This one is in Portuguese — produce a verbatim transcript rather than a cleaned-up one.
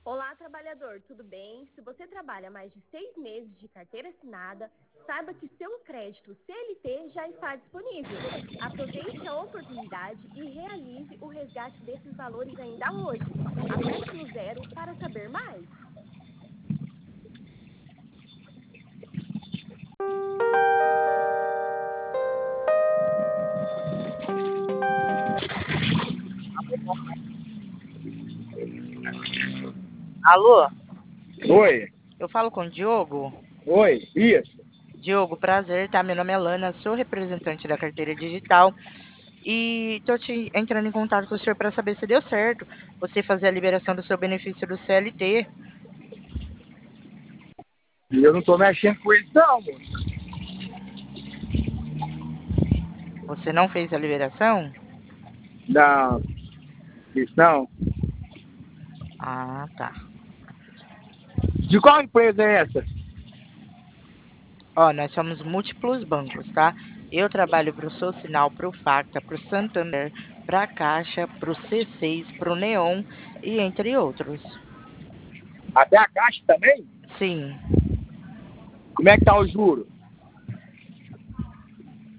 Olá, trabalhador, tudo bem? Se você trabalha mais de seis meses de carteira assinada, saiba que seu crédito C L T já está disponível. Aproveite a oportunidade e realize o resgate desses valores ainda hoje. Aperte no zero para saber mais. Alô? Oi. Eu falo com o Diogo? Oi, isso. Diogo, prazer, tá? Meu nome é Lana, sou representante da carteira digital e tô te entrando em contato com o senhor para saber se deu certo você fazer a liberação do seu benefício do C L T. E eu não tô mexendo com isso não, moço. Você não fez a liberação? Não, isso não. Ah, tá. De qual empresa é essa? Ó, nós somos múltiplos bancos, tá? Eu trabalho para o Socinal, para o Facta, para o Santander, para a Caixa, para o C seis, para o Neon e entre outros. Até a Caixa também? Sim. Como é que tá o juro?